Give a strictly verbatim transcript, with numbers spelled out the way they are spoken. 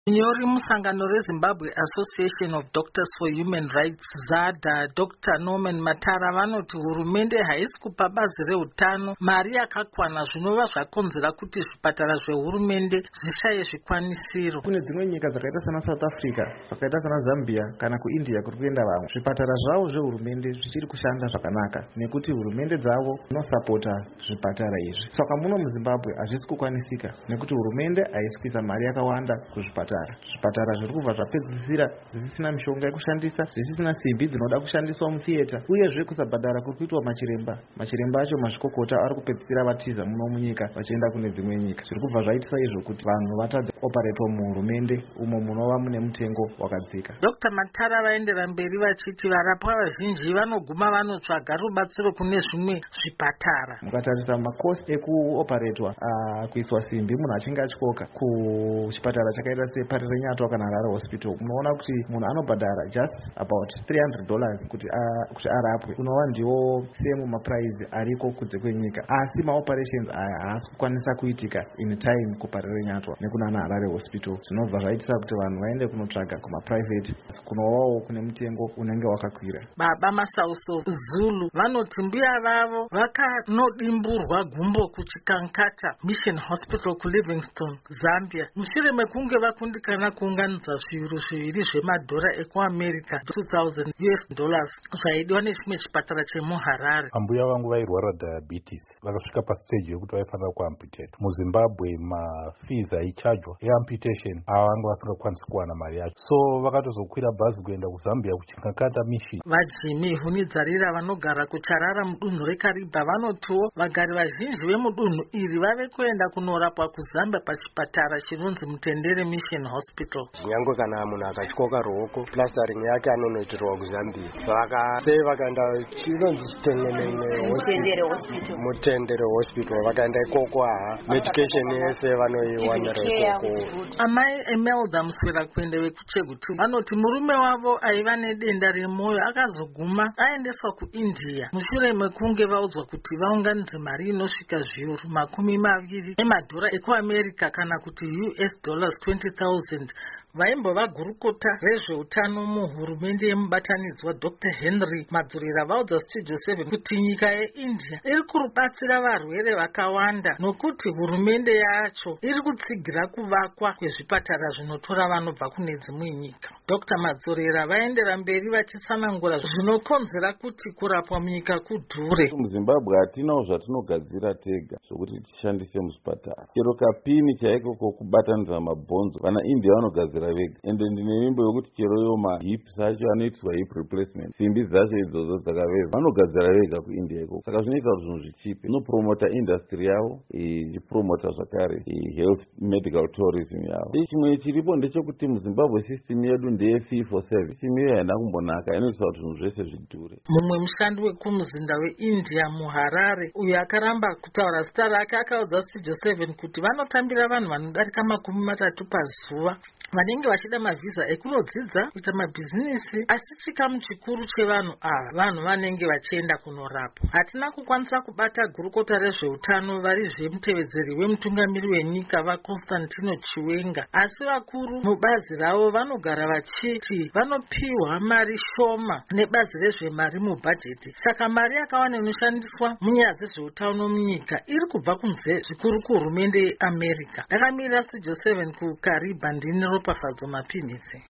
Nyori musangano reZimbabwe Association of Doctors for Human Rights ZADA Doctor Norman Matara vanoti hurumende haisi kupa bazi reutano mari yakakwana zvinova zvakonzera kuti zvipatara zvehurumende zvishaye zvikwanisiro. Kune dzimwe nyika dzakaita sana South Africa, dzakaita sana Zambia kana kuIndia kuri kuenda vamwe zvipatara zvavo zvehurumende zvichiri kushanda zvakanaka nekuti hurumende dzavo dzinosapota zvipatara izvi. Saka muno muZimbabwe hazvisi kukwanisika nekuti hurumende haisi kuisa mari yakawanda kuzvipatara. Zvipatara zviri kubva zvapedzisira zvisina mishonga yekushandisa, zvisina simbi dzinoda kushandiswa mutheater, uyezve kusabhadhara kuri kuitwa machiremba. Machiremba acho mazvikokota ari kupedzisira vatiza muno munyika vachienda kune dzimwe nyika. Zviri kubva zvaitisa izvo kuti vanhu vatadze kuoparetwa muhurumende umo munova mune mutengo wakadzika. Doctor Matara vaendera mberi vachiti varapwa vazhinji vanoguma vanotsvaga rubatsiro kune zvimwe zvipatara. Mukatarisa makosti ekuoparetwa uh, kuiswa simbi munhu achinge achikoka kuchipatara chakaita se Parire Nyatwa kana Harare Hospital, unoona kuti munhu anobhadhara just about three hundred dollars kuti uh, kuti arapwe. Kunova ndiwo same maprice ariko kunze kwenyika, asi maoperations aya haasi kukwanisa kuitika in time kuParire Nyatwa nekuna Harare Hospital. Zvinobva zvaitisa kuti vanhu vaende kunotsvaga kumaprivate kunovawo kune mutengo unenge wakakwira. Baba Masauso Zulu vanoti mbuya vavo vakanodimburwa gumbo kuchikankata Mission Hospital kuLivingstone, Zambia, mushure mekunge vakundikana kuunganidza zviuru zviviri zvemadhora ekuAmerica two thousand U S dollars zvaidiwa nechimwe chipatara chemuHarare. Ambuya vangu vairwara diabetes vakasvika pastage yekuti vaifanira kuamputate. MuZimbabwe mafees aichajwa eamputation avanga vasingakwanisi kuwana mari yacho, so vakatozokwira bhazi kuenda kuZambia kuchikankata Mission. Vajimi Hunidzarira vanogara kuCharara mudunhu reKariba vanotiwo vagari vazhinji vemudunhu iri vave kuenda kunorapwa kuZambia pachipatara chinonzi Mutendere Mission Hospital. Nyango kana munhu akachikoka ruoko plastering yake anonoitirwa kuZambia. Vakasei vakaenda chinonzi Chitengenene Mutendere Hospital. Mutendere Hospital vakaenda ikoko aha medication yese vanoiwanira ikoko. Amai Emelda Muswera kuende vekuChegutu vanoti murume wavo aiva nedenda remwoyo akazoguma aendeswa kuIndia mushure mekunge vaudzwa kuti vaunganidze mari inosvika zviuru makumi maviri emadhora ekuAmerica kana kuti U S dollars twenty thousand. Vaimbova gurukota rezveutano muhurumende yemubatanidzwa Doctor Henry Madzurira vaudza Studio seven kuti nyika yeIndia iri kurubatsira varwere vakawanda nokuti hurumende yacho iri kutsigira kuvakwa kwezvipatara zvinotora vanobva kune dzimwe nyika. Doctor Madzurira vaendera mberi vachitsanangura zvinokonzera kuti kurapwa munyika kudhure. MuZimbabwe hatinawo zvatinogadzira tega zvokuti tishandise muzvipatara. Chero kapini chaiko kokubatanidza mabhonzo vana India vanogadzira vega, ende ndine mimbo yokuti chero yo mahips acho anoitwa hip replacement, simbi dzacho idzodzo dzakaveza vanogadzira vega kuIndia iko. Saka zvinoita kuti zvinhu zvichipe, inopromota industry yavo ichipromota zvakare health medical tourism yavo. Chimwe chiripo ndechekuti muZimbabwe system yedu ndeye fee for service. System iyo haina kumbonaka, inoita kuti zvinhu zvese zvidhure. Mumwe mushandi wekumuzinda weIndia muHarare uyo akaramba kutaura zita rake akaudza Studio seven kuti vanotambira vanhu vanodarika makumi matatu pazuva vanenge vachida mavhiza ekunodzidza kuita mabhizinisi, asi chikamu chikuru chevanhu ava vanhu vanenge vachienda kunorapwa. Hatina kukwanisa kubata gurukota rezveutano vari zvemutevedzeri wemutungamiri wenyika vaConstantino Chiwenga, asi vakuru mubazi ravo vanogara vachiti vanopiwa mari shoma nebazi rezvemari mubhajeti. Saka mari yakawanda inoshandiswa munyaya dzezveutano munyika iri kubva kunze zvikuru kuhurumende yeAmerica. Ndakamirira Studio seven kuKariba ndini Ropafadzo Mapinisi.